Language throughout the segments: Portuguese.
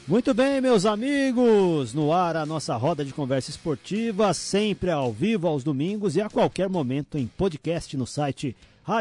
Muito bem, meus amigos, no ar a nossa roda de conversa esportiva, sempre ao vivo aos domingos e a qualquer momento em podcast no site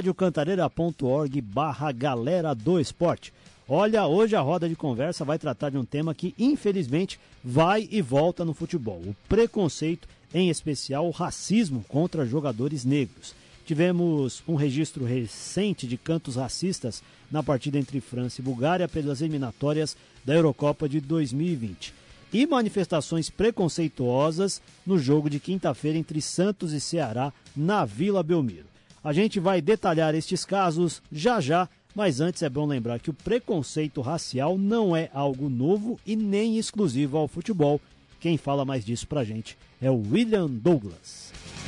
radiocantareira.org/galera do esporte. Olha, hoje a roda de conversa vai tratar de um tema que infelizmente vai e volta no futebol, o preconceito, em especial o racismo contra jogadores negros. Tivemos um registro recente de cantos racistas na partida entre França e Bulgária pelas eliminatórias da Eurocopa de 2020. E manifestações preconceituosas no jogo de quinta-feira entre Santos e Ceará na Vila Belmiro. A gente vai detalhar estes casos já, mas antes é bom lembrar que o preconceito racial não é algo novo e nem exclusivo ao futebol. Quem fala mais disso pra gente é o William Douglas.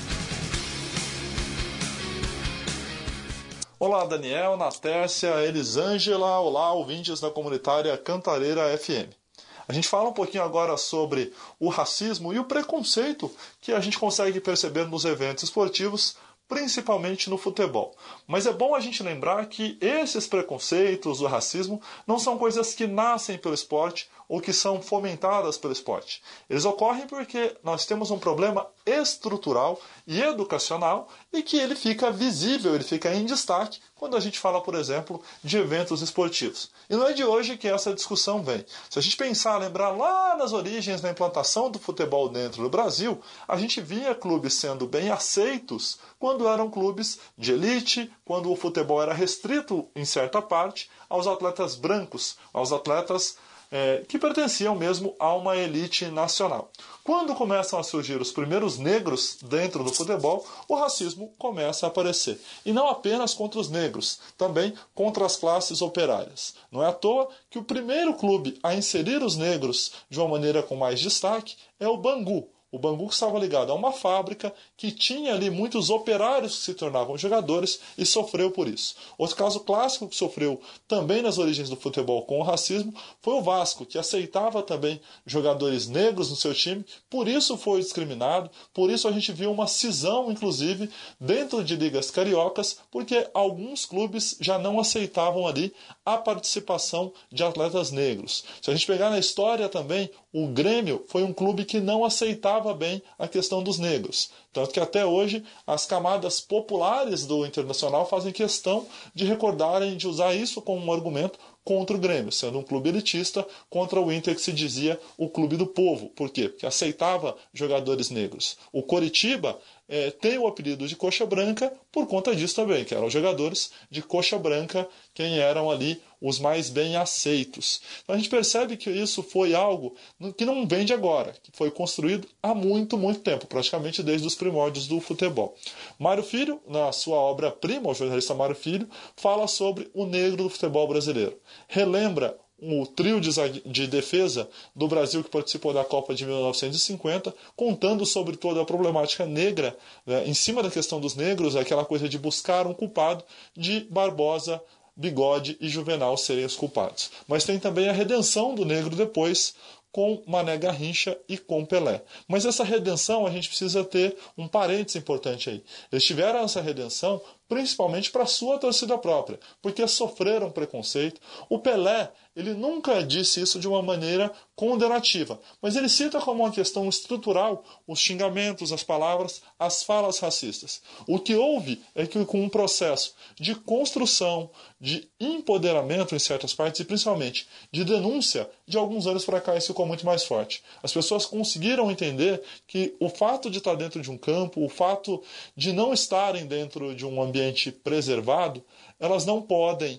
Olá, Daniel, Natércia, Elisângela, olá, ouvintes da comunitária Cantareira FM. A gente fala um pouquinho agora sobre o racismo e o preconceito que a gente consegue perceber nos eventos esportivos, principalmente no futebol. Mas é bom a gente lembrar que esses preconceitos, o racismo, não são coisas que nascem pelo esporte ou que são fomentadas pelo esporte. Eles ocorrem porque nós temos um problema estrutural e educacional e que ele fica visível, ele fica em destaque quando a gente fala, por exemplo, de eventos esportivos. E não é de hoje que essa discussão vem. Se a gente pensar, lembrar lá nas origens da implantação do futebol dentro do Brasil, a gente via clubes sendo bem aceitos quando eram clubes de elite, quando o futebol era restrito, em certa parte, aos atletas brancos, aos atletas que pertenciam mesmo a uma elite nacional. Quando começam a surgir os primeiros negros dentro do futebol, o racismo começa a aparecer. E não apenas contra os negros, também contra as classes operárias. Não é à toa que o primeiro clube a inserir os negros de uma maneira com mais destaque é o Bangu. O Bangu que estava ligado a uma fábrica que tinha ali muitos operários que se tornavam jogadores e sofreu por isso. Outro caso clássico que sofreu também nas origens do futebol com o racismo foi o Vasco, que aceitava também jogadores negros no seu time, por isso foi discriminado, por isso a gente viu uma cisão, inclusive, dentro de ligas cariocas, porque alguns clubes já não aceitavam ali a participação de atletas negros. Se a gente pegar na história também, o Grêmio foi um clube que não aceitava bem a questão dos negros. Tanto que até hoje as camadas populares do Internacional fazem questão de recordarem, de usar isso como um argumento contra o Grêmio, sendo um clube elitista contra o Inter, que se dizia o clube do povo. Por quê? Porque aceitava jogadores negros. O Coritiba tem o apelido de Coxa Branca por conta disso também, que eram jogadores de Coxa Branca quem eram ali os mais bem aceitos. Então a gente percebe que isso foi algo que não vem de agora, que foi construído há muito, muito tempo, praticamente desde os primórdios do futebol. Mário Filho, na sua obra-prima, o jornalista Mário Filho, fala sobre o negro do futebol brasileiro. Relembra o trio de defesa do Brasil que participou da Copa de 1950, contando sobre toda a problemática negra, em cima da questão dos negros, aquela coisa de buscar um culpado, de Barbosa, Bigode e Juvenal serem os culpados. Mas tem também a redenção do negro depois, com Mané Garrincha e com Pelé. Mas essa redenção a gente precisa ter um parênteses importante aí. Eles tiveram essa redenção principalmente para a sua torcida própria, porque sofreram preconceito. O Pelé, ele nunca disse isso de uma maneira condenativa, mas ele cita como uma questão estrutural os xingamentos, as palavras, as falas racistas. O que houve é que com um processo de construção, de empoderamento em certas partes e principalmente de denúncia, de alguns anos para cá isso ficou muito mais forte. As pessoas conseguiram entender que o fato de estar dentro de um campo, o fato de não estarem dentro de um ambiente preservado, elas não podem,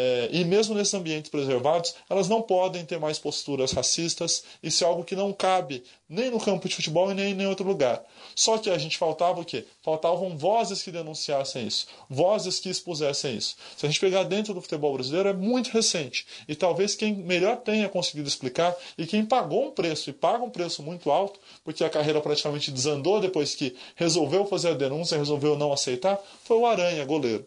e mesmo nesses ambientes preservados, elas não podem ter mais posturas racistas. Isso é algo que não cabe nem no campo de futebol e nem em outro lugar. Só que a gente faltava o quê? Faltavam vozes que denunciassem isso, vozes que expusessem isso. Se a gente pegar dentro do futebol brasileiro, é muito recente. E talvez quem melhor tenha conseguido explicar e quem pagou um preço, e paga um preço muito alto, porque a carreira praticamente desandou depois que resolveu fazer a denúncia, resolveu não aceitar, foi o Aranha, goleiro.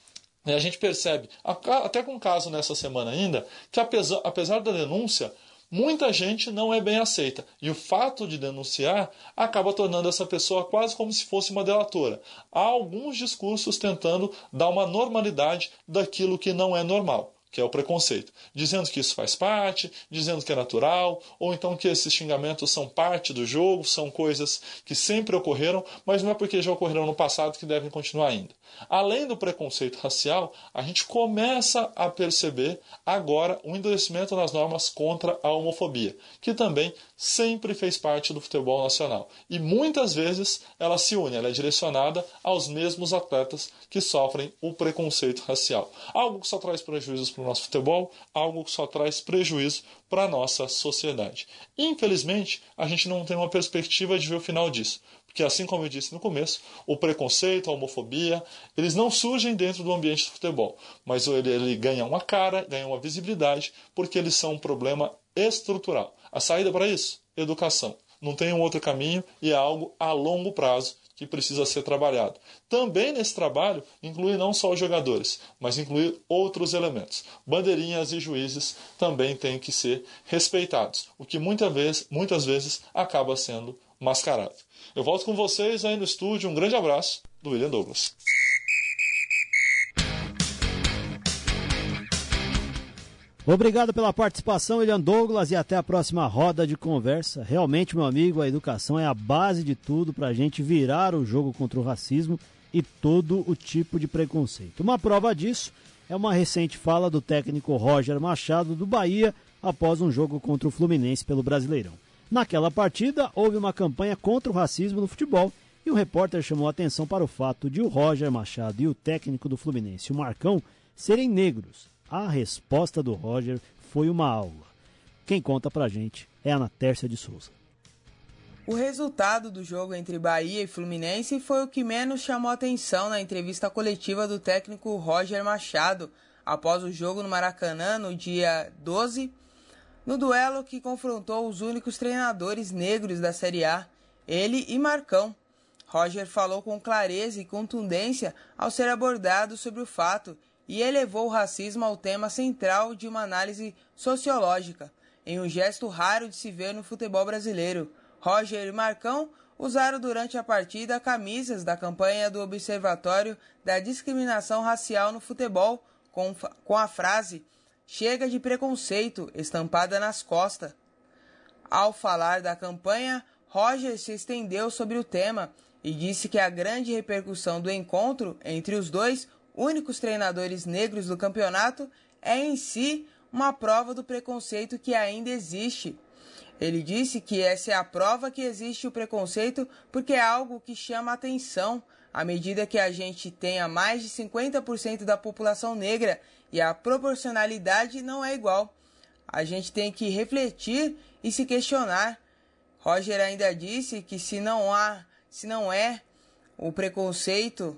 E a gente percebe, até com um caso nessa semana ainda, que apesar da denúncia, muita gente não é bem aceita. E o fato de denunciar acaba tornando essa pessoa quase como se fosse uma delatora. Há alguns discursos tentando dar uma normalidade daquilo que não é normal. que é o preconceito, dizendo que isso faz parte, dizendo que é natural, ou então que esses xingamentos são parte do jogo, são coisas que sempre ocorreram, mas não é porque já ocorreram no passado que devem continuar ainda. Além do preconceito racial, a gente começa a perceber agora um endurecimento nas normas contra a homofobia, que também sempre fez parte do futebol nacional. E muitas vezes ela se une, ela é direcionada aos mesmos atletas que sofrem o preconceito racial. Algo que só traz prejuízos para o nosso futebol, algo que só traz prejuízo para a nossa sociedade. Infelizmente, a gente não tem uma perspectiva de ver o final disso. Porque, assim como eu disse no começo, o preconceito, a homofobia, eles não surgem dentro do ambiente do futebol, mas ele ganha uma cara, ganha uma visibilidade, porque eles são um problema estrutural. A saída para isso? Educação. Não tem um outro caminho e é algo a longo prazo que precisa ser trabalhado. Também nesse trabalho inclui não só os jogadores, mas inclui outros elementos. Bandeirinhas e juízes também têm que ser respeitados, o que muitas vezes acaba sendo mascarado. Eu volto com vocês aí no estúdio. Um grande abraço do William Douglas. Obrigado pela participação, William Douglas, e até a próxima roda de conversa. Realmente, meu amigo, a educação é a base de tudo para a gente virar o jogo contra o racismo e todo o tipo de preconceito. Uma prova disso é uma recente fala do técnico Roger Machado do Bahia após um jogo contra o Fluminense pelo Brasileirão. Naquela partida, houve uma campanha contra o racismo no futebol e o repórter chamou a atenção para o fato de o Roger Machado e o técnico do Fluminense, o Marcão, serem negros. A resposta do Roger foi uma aula. Quem conta pra gente é a Ana Tércia de Souza. O resultado do jogo entre Bahia e Fluminense foi o que menos chamou atenção na entrevista coletiva do técnico Roger Machado após o jogo no Maracanã no dia 12, no duelo que confrontou os únicos treinadores negros da Série A, ele e Marcão. Roger falou com clareza e contundência ao ser abordado sobre o fato e elevou o racismo ao tema central de uma análise sociológica, em um gesto raro de se ver no futebol brasileiro. Roger e Marcão usaram durante a partida camisas da campanha do Observatório da Discriminação Racial no Futebol, com a frase "Chega de preconceito" estampada nas costas. Ao falar da campanha, Roger se estendeu sobre o tema e disse que a grande repercussão do encontro entre os dois únicos treinadores negros do campeonato é em si uma prova do preconceito que ainda existe. Ele disse que essa é a prova que existe o preconceito porque é algo que chama a atenção à medida que a gente tenha mais de 50% da população negra e a proporcionalidade não é igual. A gente tem que refletir e se questionar. Roger ainda disse que se não há um preconceito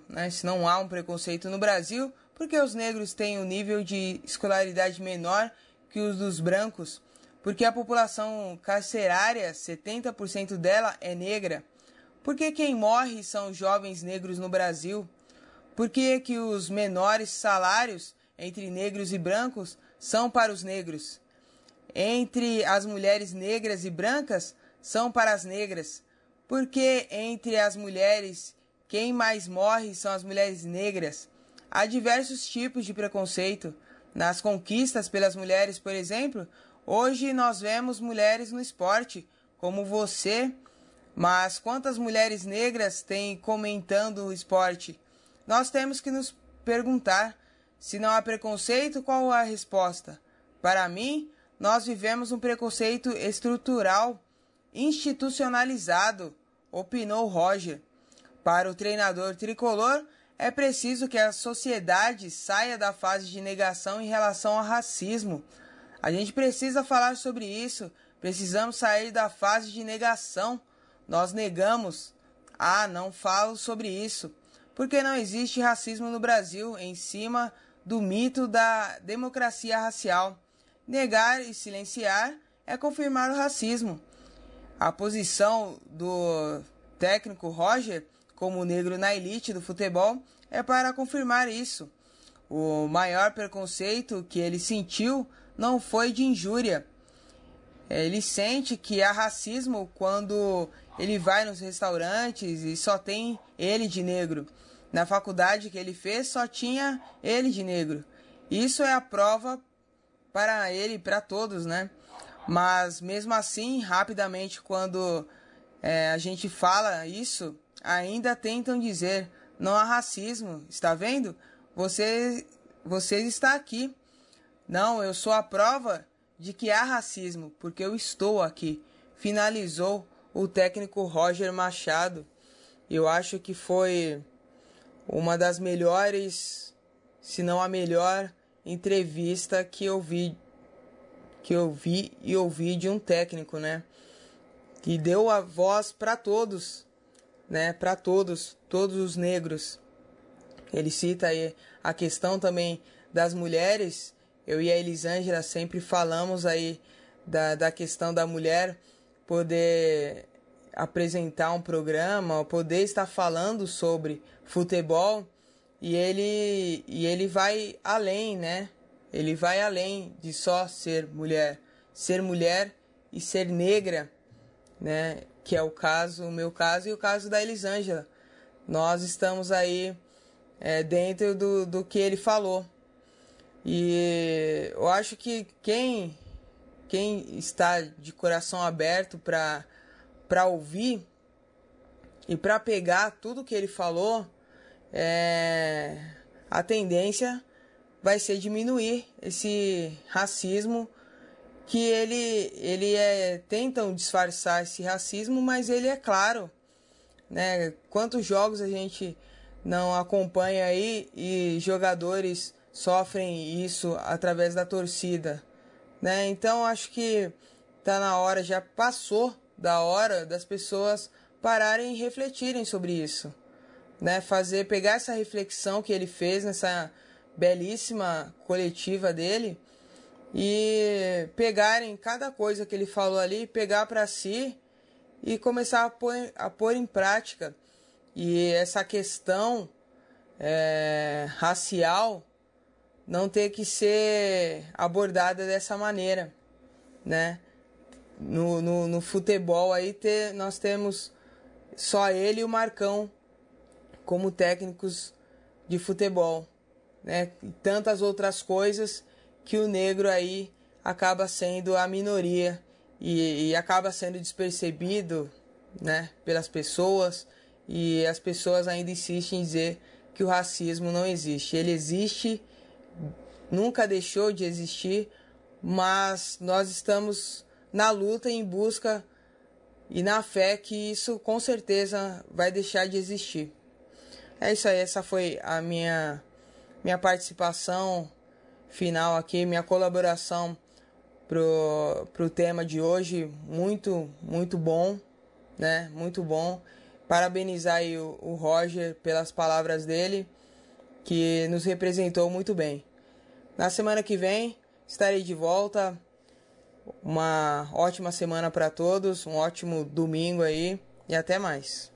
no Brasil, porque os negros têm um nível de escolaridade menor que os dos brancos, porque a população carcerária, 70% dela é negra, porque quem morre são jovens negros no Brasil, porque que os menores salários entre negros e brancos são para os negros, entre as mulheres negras e brancas são para as negras, porque entre as mulheres quem mais morre são as mulheres negras. Há diversos tipos de preconceito. Nas conquistas pelas mulheres, por exemplo, hoje nós vemos mulheres no esporte, como você, mas quantas mulheres negras tem comentando o esporte? Nós temos que nos perguntar, se não há preconceito, qual a resposta? Para mim, nós vivemos um preconceito estrutural, institucionalizado, opinou Roger. Para o treinador tricolor, é preciso que a sociedade saia da fase de negação em relação ao racismo. A gente precisa falar sobre isso. Precisamos sair da fase de negação. Nós negamos. Não falo sobre isso. Porque não existe racismo no Brasil em cima do mito da democracia racial. Negar e silenciar é confirmar o racismo. A posição do técnico Roger, como negro na elite do futebol, é para confirmar isso. O maior preconceito que ele sentiu não foi de injúria. Ele sente que há racismo quando ele vai nos restaurantes e só tem ele de negro. Na faculdade que ele fez, só tinha ele de negro. Isso é a prova para ele e para todos, né? Mas mesmo assim, rapidamente, quando a gente fala isso, ainda tentam dizer: não há racismo, está vendo? Você está aqui. Não, eu sou a prova de que há racismo, porque eu estou aqui. Finalizou o técnico Roger Machado. Eu acho que foi uma das melhores, se não a melhor entrevista que eu vi e ouvi de um técnico, né? Que deu a voz para todos, né? Para todos os negros. Ele cita aí a questão também das mulheres. Eu e a Elisângela sempre falamos aí da questão da mulher poder apresentar um programa, poder estar falando sobre futebol, e ele vai além, né? Ele vai além de só ser mulher e ser negra, né? Que é o meu caso e o caso da Elisângela. Nós estamos aí dentro do que ele falou. E eu acho que quem está de coração aberto para ouvir e para pegar tudo que ele falou, a tendência vai ser diminuir esse racismo que tentam disfarçar esse racismo, mas ele é claro, né? Quantos jogos a gente não acompanha aí e jogadores sofrem isso através da torcida, né? Então acho que tá na hora, já passou da hora das pessoas pararem e refletirem sobre isso, né? Pegar essa reflexão que ele fez nessa belíssima coletiva dele e pegarem cada coisa que ele falou ali, pegar para si e começar a pôr em prática. E essa questão racial não ter que ser abordada dessa maneira, né? No futebol aí nós temos só ele e o Marcão como técnicos de futebol, né? E tantas outras coisas que o negro aí acaba sendo a minoria e acaba sendo despercebido, né, pelas pessoas, e as pessoas ainda insistem em dizer que o racismo não existe. Ele existe, nunca deixou de existir, mas nós estamos na luta em busca e na fé que isso com certeza vai deixar de existir. É isso aí, essa foi a minha participação final aqui, minha colaboração pro tema de hoje. Muito, muito bom, né? Muito bom. Parabenizar aí o Roger pelas palavras dele, que nos representou muito bem. Na semana que vem estarei de volta. Uma ótima semana para todos, um ótimo domingo aí e até mais.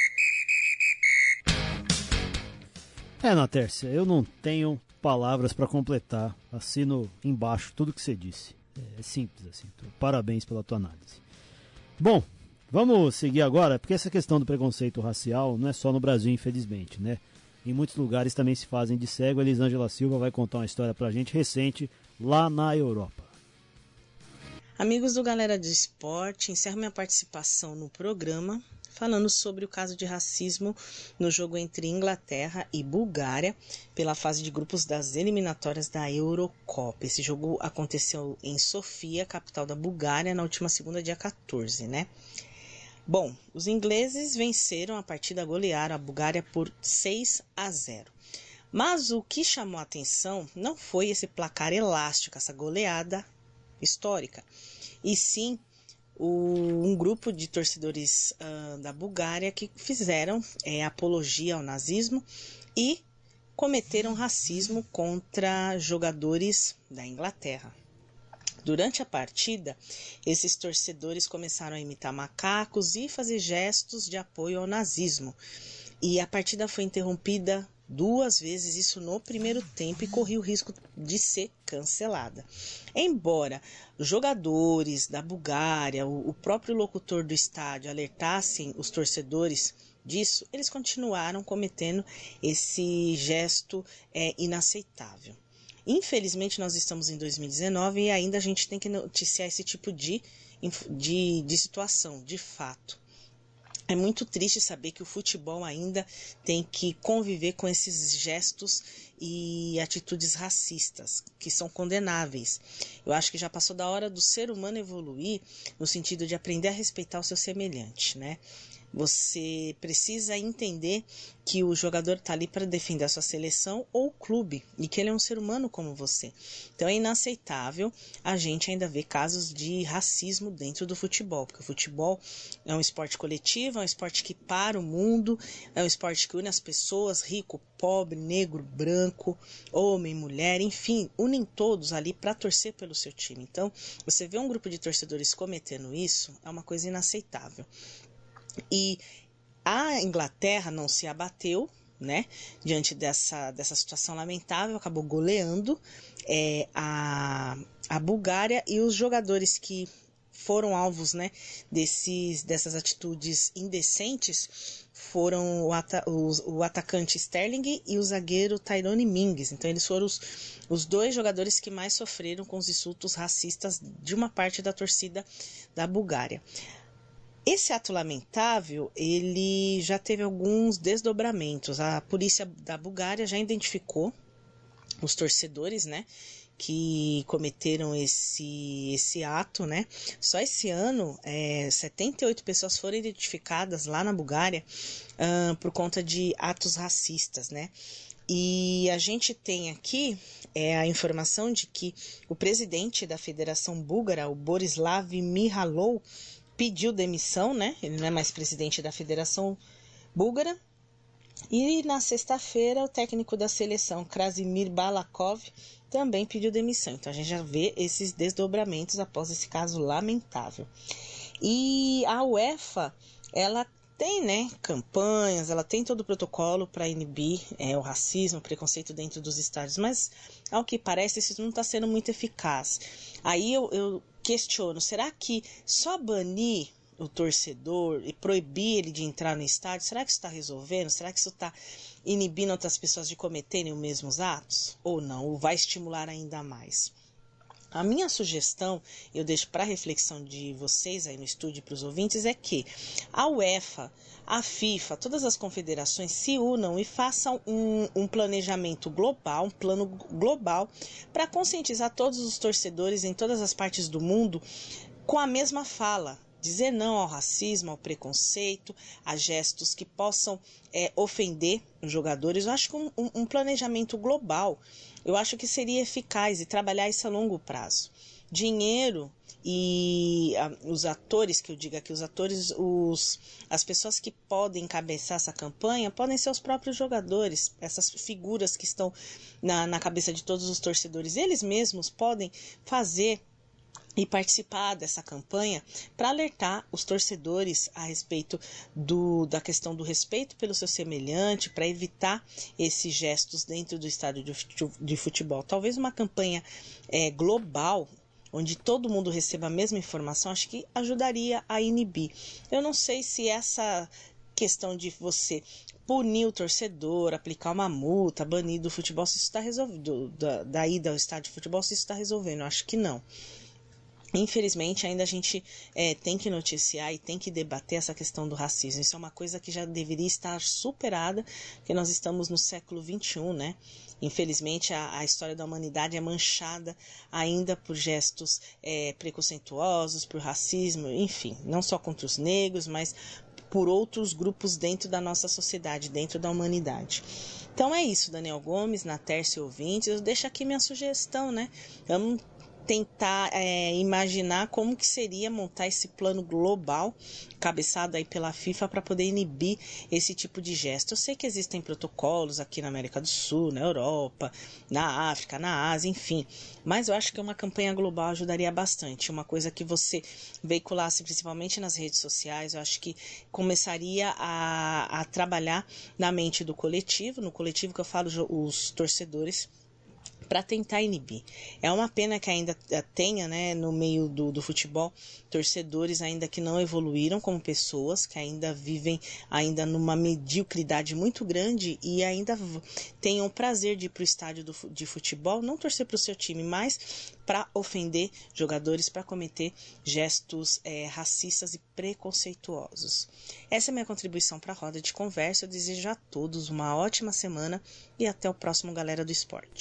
Natércia, eu não tenho palavras para completar. Assino embaixo tudo que você disse. É simples assim. Então, parabéns pela tua análise. Bom, vamos seguir agora, porque essa questão do preconceito racial não é só no Brasil, infelizmente, né? Em muitos lugares também se fazem de cego. A Elisângela Silva vai contar uma história pra gente recente lá na Europa. Amigos do Galera do Esporte, encerro minha participação no programa falando sobre o caso de racismo no jogo entre Inglaterra e Bulgária pela fase de grupos das eliminatórias da Eurocopa. Esse jogo aconteceu em Sofia, capital da Bulgária, na última segunda, dia 14, né? Bom, os ingleses venceram a partida, golearam a Bulgária por 6-0. Mas o que chamou a atenção não foi esse placar elástico, essa goleada histórica, e sim um grupo de torcedores da Bulgária que fizeram apologia ao nazismo e cometeram racismo contra jogadores da Inglaterra. Durante a partida, esses torcedores começaram a imitar macacos e fazer gestos de apoio ao nazismo, e a partida foi interrompida 2 vezes, isso no primeiro tempo, e corria o risco de ser cancelada. Embora jogadores da Bulgária, o próprio locutor do estádio alertassem os torcedores disso, eles continuaram cometendo esse gesto inaceitável. Infelizmente, nós estamos em 2019 e ainda a gente tem que noticiar esse tipo de situação, de fato. É muito triste saber que o futebol ainda tem que conviver com esses gestos e atitudes racistas, que são condenáveis. Eu acho que já passou da hora do ser humano evoluir no sentido de aprender a respeitar o seu semelhante, né? Você precisa entender que o jogador está ali para defender a sua seleção ou clube e que ele é um ser humano como você. Então é inaceitável a gente ainda ver casos de racismo dentro do futebol, porque o futebol é um esporte coletivo, é um esporte que para o mundo, é um esporte que une as pessoas, rico, pobre, negro, branco, homem, mulher, enfim, unem todos ali para torcer pelo seu time. Então, você vê um grupo de torcedores cometendo isso, é uma coisa inaceitável. E a Inglaterra não se abateu, né, diante dessa situação lamentável, acabou goleando a Bulgária, e os jogadores que foram alvos, né, dessas atitudes indecentes foram o atacante Sterling e o zagueiro Tyrone Mings. Então eles foram os dois jogadores que mais sofreram com os insultos racistas de uma parte da torcida da Bulgária. Esse ato lamentável, ele já teve alguns desdobramentos. A polícia da Bulgária já identificou os torcedores, né, que cometeram esse ato, né? Só esse ano, 78 pessoas foram identificadas lá na Bulgária por conta de atos racistas, né? E a gente tem aqui a informação de que o presidente da Federação Búlgara, o Borislav Mihalov, pediu demissão, né? Ele não é mais presidente da Federação Búlgara. E na sexta-feira, o técnico da seleção, Krasimir Balakov, também pediu demissão. Então, a gente já vê esses desdobramentos após esse caso lamentável. E a UEFA, ela tem, né, campanhas, ela tem todo o protocolo para inibir o racismo, o preconceito dentro dos estádios, mas, ao que parece, isso não está sendo muito eficaz. Aí eu questiono, será que só banir o torcedor e proibir ele de entrar no estádio, será que isso está resolvendo? Será que isso está inibindo outras pessoas de cometerem os mesmos atos? Ou não? Ou vai estimular ainda mais? A minha sugestão, eu deixo para reflexão de vocês aí no estúdio para os ouvintes, é que a UEFA, a FIFA, todas as confederações se unam e façam um planejamento global, um plano global, para conscientizar todos os torcedores em todas as partes do mundo com a mesma fala. Dizer não ao racismo, ao preconceito, a gestos que possam ofender os jogadores. Eu acho que um planejamento global, eu acho que seria eficaz e trabalhar isso a longo prazo. Dinheiro e os atores, que eu digo aqui, os atores, as pessoas que podem encabeçar essa campanha podem ser os próprios jogadores, essas figuras que estão na cabeça de todos os torcedores. Eles mesmos podem fazer e participar dessa campanha para alertar os torcedores a respeito da questão do respeito pelo seu semelhante, para evitar esses gestos dentro do estádio de futebol. Talvez uma campanha global, onde todo mundo receba a mesma informação, acho que ajudaria a inibir. Eu não sei se essa questão de você punir o torcedor, aplicar uma multa, banir do futebol, se isso está resolvido, da ida ao estádio de futebol, se isso está resolvendo. Eu acho que não. Infelizmente, ainda a gente tem que noticiar e tem que debater essa questão do racismo. Isso é uma coisa que já deveria estar superada, porque nós estamos no século XXI, né? Infelizmente, a história da humanidade é manchada ainda por gestos preconceituosos, por racismo, enfim, não só contra os negros, mas por outros grupos dentro da nossa sociedade, dentro da humanidade. Então é isso, Daniel Gomes, na Tércia Ouvintes. Eu deixo aqui minha sugestão, né? Vamos tentar imaginar como que seria montar esse plano global, cabeçado aí pela FIFA, para poder inibir esse tipo de gesto. Eu sei que existem protocolos aqui na América do Sul, na Europa, na África, na Ásia, enfim, mas eu acho que uma campanha global ajudaria bastante. Uma coisa que você veiculasse principalmente nas redes sociais, eu acho que começaria a trabalhar na mente do coletivo, no coletivo que eu falo, os torcedores, para tentar inibir. É uma pena que ainda tenha, né, no meio do futebol, torcedores ainda que não evoluíram como pessoas, que ainda vivem ainda numa mediocridade muito grande e ainda tenham o prazer de ir para o estádio de futebol, não torcer para o seu time, mas para ofender jogadores, para cometer gestos racistas e preconceituosos. Essa é a minha contribuição para a roda de conversa. Eu desejo a todos uma ótima semana e até o próximo Galera do Esporte.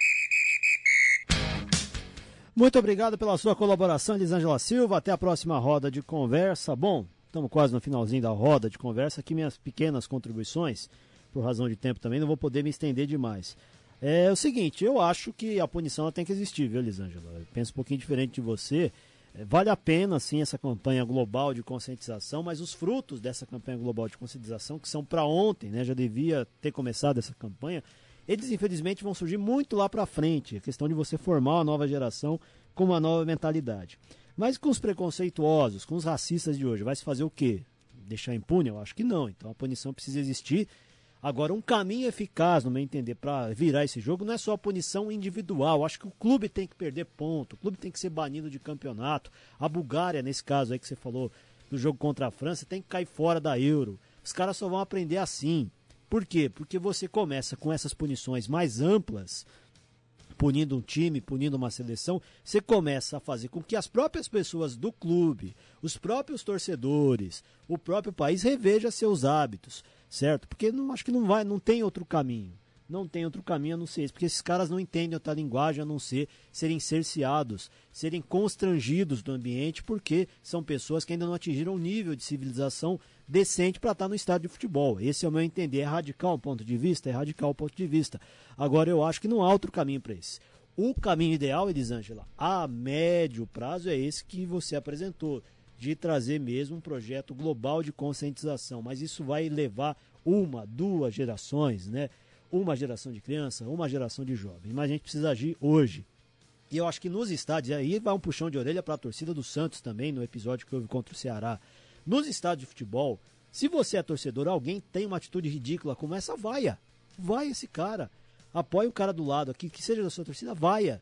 Muito obrigado pela sua colaboração, Elisângela Silva. Até a próxima roda de conversa. Bom, estamos quase no finalzinho da roda de conversa. Aqui minhas pequenas contribuições, por razão de tempo também, não vou poder me estender demais. É o seguinte, eu acho que a punição ela tem que existir, viu, Elisângela? Eu penso um pouquinho diferente de você. Vale a pena, sim, essa campanha global de conscientização, mas os frutos dessa campanha global de conscientização, que são para ontem, né, já devia ter começado essa campanha, eles infelizmente vão surgir muito lá para frente. A questão de você formar uma nova geração com uma nova mentalidade. Mas com os preconceituosos, com os racistas de hoje, vai se fazer o quê? Deixar impune? Eu acho que não. Então a punição precisa existir. Agora, um caminho eficaz, no meu entender, para virar esse jogo não é só a punição individual. Eu acho que o clube tem que perder ponto, o clube tem que ser banido de campeonato. A Bulgária, nesse caso aí que você falou do jogo contra a França, tem que cair fora da Euro. Os caras só vão aprender assim. Por quê? Porque você começa com essas punições mais amplas, punindo um time, punindo uma seleção, você começa a fazer com que as próprias pessoas do clube, os próprios torcedores, o próprio país reveja seus hábitos, certo? Porque acho que não tem outro caminho. Não tem outro caminho a não ser esse, porque esses caras não entendem outra linguagem a não ser serem cerceados, serem constrangidos do ambiente, porque são pessoas que ainda não atingiram um nível de civilização decente para estar no estádio de futebol. Esse é o meu entender. É radical um ponto de vista? É radical um ponto de vista. Agora, eu acho que não há outro caminho para esse. O caminho ideal, Elisângela, a médio prazo é esse que você apresentou, de trazer mesmo um projeto global de conscientização. Mas isso vai levar 1, 2 gerações, né? Uma geração de criança, uma geração de jovem. Mas a gente precisa agir hoje. E eu acho que nos estádios, aí vai um puxão de orelha para a torcida do Santos também, no episódio que houve contra o Ceará. Nos estádios de futebol, se você é torcedor, alguém tem uma atitude ridícula como essa, vaia. Vai esse cara. Apoia o cara do lado aqui, que seja da sua torcida, vaia.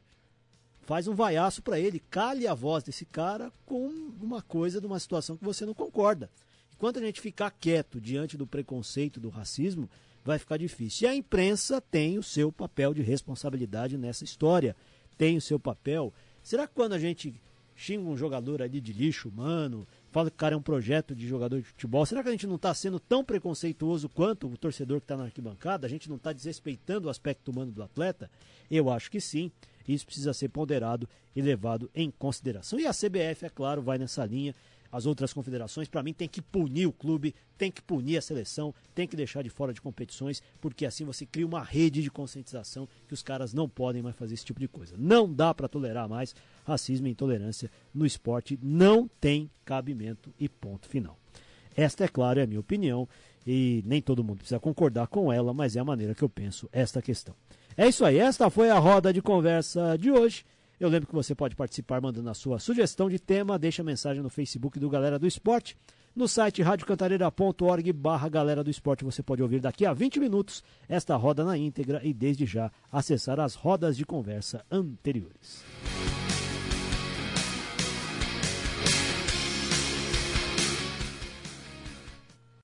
Faz um vaiaço para ele, cale a voz desse cara com uma coisa, de uma situação que você não concorda. Enquanto a gente ficar quieto diante do preconceito, do racismo, vai ficar difícil. E a imprensa tem o seu papel de responsabilidade nessa história. Tem o seu papel. Será que quando a gente xinga um jogador ali de lixo humano, fala que o cara é um projeto de jogador de futebol, será que a gente não está sendo tão preconceituoso quanto o torcedor que está na arquibancada? A gente não está desrespeitando o aspecto humano do atleta? Eu acho que sim. Isso precisa ser ponderado e levado em consideração. E a CBF, é claro, vai nessa linha. As outras confederações, para mim, tem que punir o clube, tem que punir a seleção, tem que deixar de fora de competições, porque assim você cria uma rede de conscientização que os caras não podem mais fazer esse tipo de coisa. Não dá para tolerar mais racismo e intolerância no esporte, não tem cabimento e ponto final. Esta, é claro, é a minha opinião e nem todo mundo precisa concordar com ela, mas é a maneira que eu penso esta questão. É isso aí, esta foi a roda de conversa de hoje. Eu lembro que você pode participar mandando a sua sugestão de tema, deixa mensagem no Facebook do Galera do Esporte. No site radiocantareira.org/Galera do Esporte você pode ouvir daqui a 20 minutos esta roda na íntegra e desde já acessar as rodas de conversa anteriores.